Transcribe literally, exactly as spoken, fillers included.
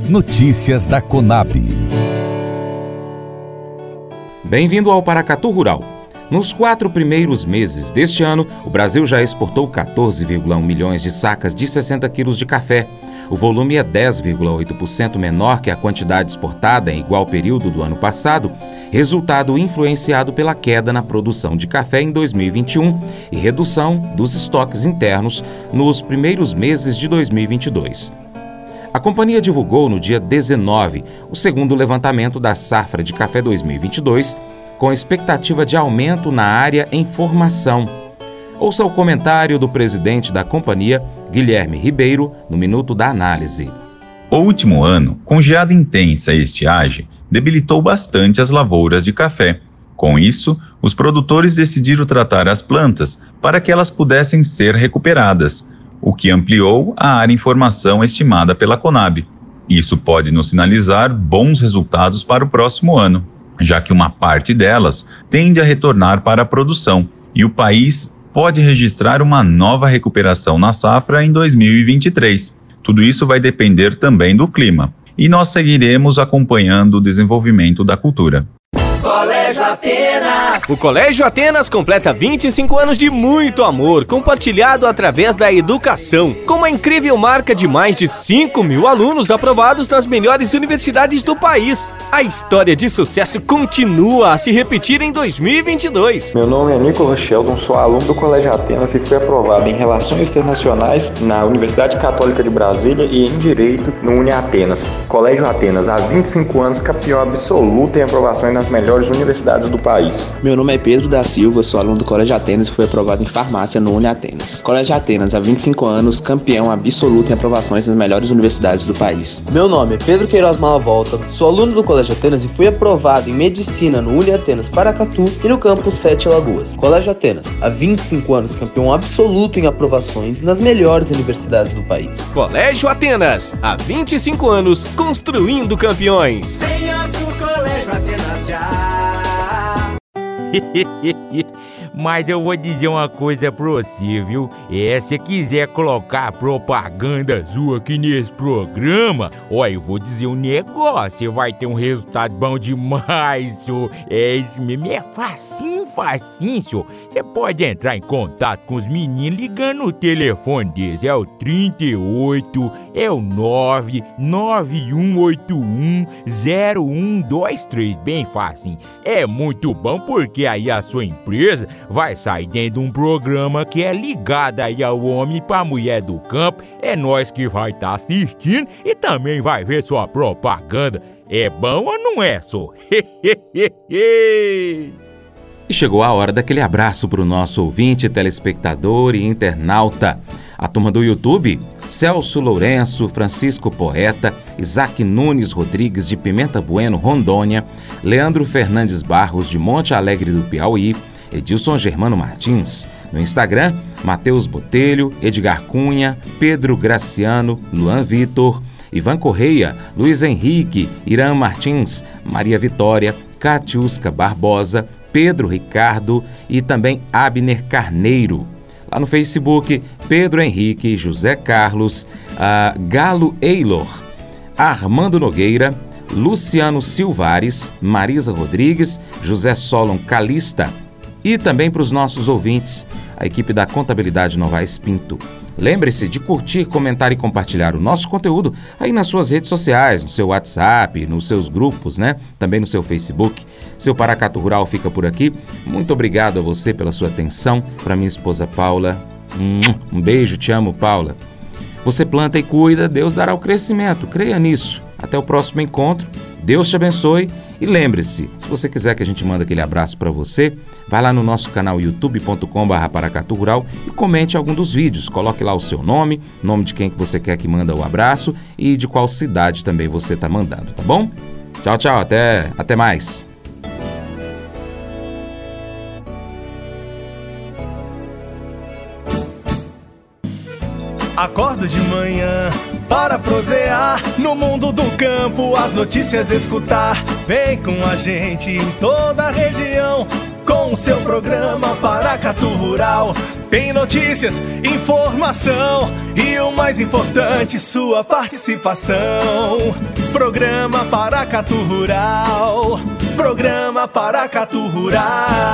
Notícias da Conab. Bem-vindo ao Paracatu Rural. Nos quatro primeiros meses deste ano, o Brasil já exportou quatorze vírgula um milhões de sacas de sessenta quilos de café. O volume é dez vírgula oito por cento menor que a quantidade exportada em igual período do ano passado, resultado influenciado pela queda na produção de café em dois mil e vinte e um e redução dos estoques internos nos primeiros meses de dois mil e vinte e dois. A companhia divulgou no dia dezenove o segundo levantamento da safra de café dois mil e vinte e dois, com expectativa de aumento na área em formação. Ouça o comentário do presidente da companhia, Guilherme Ribeiro, no Minuto da Análise. O último ano, com geada intensa e estiagem, debilitou bastante as lavouras de café. Com isso, os produtores decidiram tratar as plantas para que elas pudessem ser recuperadas, o que ampliou a área em formação estimada pela Conab. Isso pode nos sinalizar bons resultados para o próximo ano, já que uma parte delas tende a retornar para a produção e o país pode registrar uma nova recuperação na safra em dois mil e vinte e três. Tudo isso vai depender também do clima e nós seguiremos acompanhando o desenvolvimento da cultura. Colégio Atenas. O Colégio Atenas completa vinte e cinco anos de muito amor, compartilhado através da educação, com uma incrível marca de mais de cinco mil alunos aprovados nas melhores universidades do país. A história de sucesso continua a se repetir em dois mil e vinte e dois. Meu nome é Nicolas Sheldon, sou aluno do Colégio Atenas e fui aprovado em Relações Internacionais na Universidade Católica de Brasília e em Direito no UniAtenas. Colégio Atenas, há vinte e cinco anos, campeão absoluto em aprovações nas melhores universidades do país. Meu nome é Pedro da Silva, sou aluno do Colégio Atenas e fui aprovado em Farmácia no UniAtenas. Colégio Atenas, há vinte e cinco anos, campeão absoluto em aprovações nas melhores universidades do país. Meu nome é Pedro Queiroz Malavolta, sou aluno do Colégio Atenas e fui aprovado em Medicina no UniAtenas Paracatu e no campus Sete Lagoas. Colégio Atenas, há vinte e cinco anos, campeão absoluto em aprovações nas melhores universidades do país. Colégio Atenas, há vinte e cinco anos, construindo campeões. Venha pro Colégio Atenas já. Mas eu vou dizer uma coisa pra você, viu? É, se quiser colocar propaganda sua aqui nesse programa, ó, eu vou dizer um negócio, você vai ter um resultado bom demais, senhor. É isso mesmo, é facinho, facinho, senhor. Você pode entrar em contato com os meninos ligando no telefone deles, é o trinta e oito, é o nove nove um oito um zero um dois três, bem facinho. É muito bom porque aí a sua empresa vai sair dentro de um programa que é ligado aí ao homem para a mulher do campo. É nós que vai estar tá assistindo e também vai ver sua propaganda. É bom ou não é, só? E chegou a hora daquele abraço para o nosso ouvinte, telespectador e internauta. A turma do YouTube, Celso Lourenço, Francisco Poeta, Isaac Nunes Rodrigues de Pimenta Bueno, Rondônia, Leandro Fernandes Barros de Monte Alegre do Piauí, Edilson Germano Martins. No Instagram, Matheus Botelho, Edgar Cunha, Pedro Graciano, Luan Vitor, Ivan Correia, Luiz Henrique, Irã Martins, Maria Vitória, Catiusca Barbosa, Pedro Ricardo e também Abner Carneiro. Lá no Facebook, Pedro Henrique, José Carlos, uh, Galo Eilor, Armando Nogueira, Luciano Silvares, Marisa Rodrigues, José Solon Calista e também para os nossos ouvintes, a equipe da Contabilidade Novaes Pinto. Lembre-se de curtir, comentar e compartilhar o nosso conteúdo aí nas suas redes sociais, no seu WhatsApp, nos seus grupos, né? Também no seu Facebook. Seu Paracatu Rural fica por aqui. Muito obrigado a você pela sua atenção. Para minha esposa Paula, um beijo, te amo, Paula. Você planta e cuida, Deus dará o crescimento. Creia nisso. Até o próximo encontro. Deus te abençoe. E lembre-se, se você quiser que a gente mande aquele abraço para você, vai lá no nosso canal youtube ponto com barra paracatu rural e comente algum dos vídeos. Coloque lá o seu nome, nome de quem que você quer que manda o abraço e de qual cidade também você está mandando, tá bom? Tchau, tchau, até, até mais. Acordo de manhã para prosear no mundo do campo, as notícias escutar. Vem com a gente em toda a região com o seu programa Paracatu Rural. Tem notícias, informação e o mais importante, sua participação. Programa Paracatu Rural. Programa Paracatu Rural.